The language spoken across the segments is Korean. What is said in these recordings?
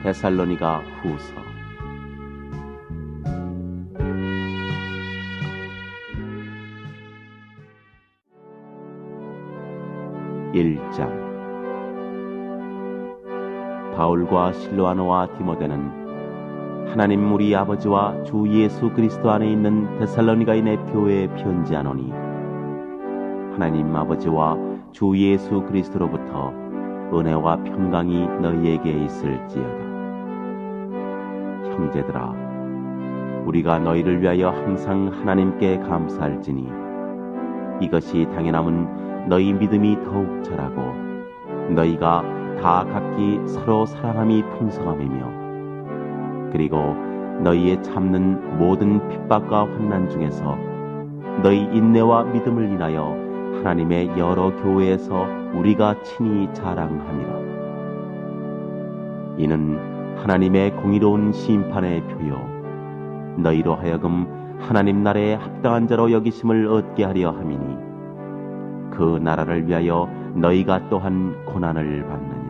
데살로니가 후서 1장. 바울과 실로아노와 디모데는 하나님 우리 아버지와 주 예수 그리스도 안에 있는 데살로니가인의 교회에 편지하노니, 하나님 아버지와 주 예수 그리스도로부터 은혜와 평강이 너희에게 있을지어다. 형제들아, 우리가 너희를 위하여 항상 하나님께 감사할지니 이것이 당연함은 너희 믿음이 더욱 자라고 너희가 다 각기 서로 사랑함이 풍성함이며, 그리고 너희의 참는 모든 핍박과 환난 중에서 너희 인내와 믿음을 인하여 하나님의 여러 교회에서 우리가 친히 자랑함이라. 이는 하나님의 공의로운 심판의 표요 너희로 하여금 하나님 나라에 합당한 자로 여기심을 얻게 하려 함이니, 그 나라를 위하여 너희가 또한 고난을 받느니라.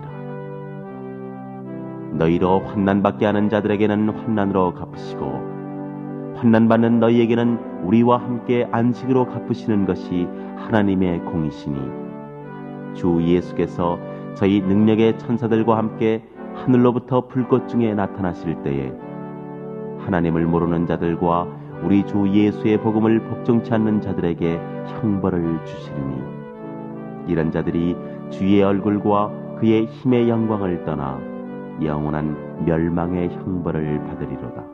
너희로 환난받게 하는 자들에게는 환난으로 갚으시고, 환난받는 너희에게는 우리와 함께 안식으로 갚으시는 것이 하나님의 공이시니, 주 예수께서 저희 능력의 천사들과 함께 하늘로부터 불꽃 중에 나타나실 때에 하나님을 모르는 자들과 우리 주 예수의 복음을 복종치 않는 자들에게 형벌을 주시리니, 이런 자들이 주의 얼굴과 그의 힘의 영광을 떠나 영원한 멸망의 형벌을 받으리로다.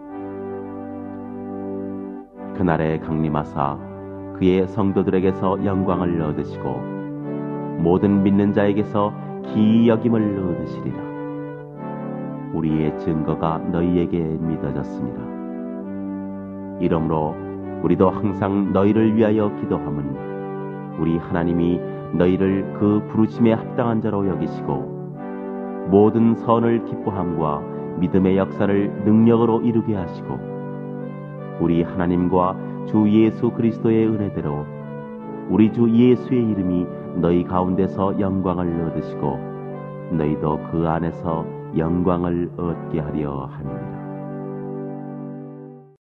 그날에 강림하사 그의 성도들에게서 영광을 얻으시고 모든 믿는 자에게서 기이 여김을 얻으시리라. 우리의 증거가 너희에게 믿어졌습니다. 이러므로 우리도 항상 너희를 위하여 기도함은 우리 하나님이 너희를 그 부르심에 합당한 자로 여기시고 모든 선을 기뻐함과 믿음의 역사를 능력으로 이루게 하시고, 우리 하나님과 주 예수 그리스도의 은혜대로 우리 주 예수의 이름이 너희 가운데서 영광을 얻으시고 너희도 그 안에서 영광을 얻게 하려 함이니라.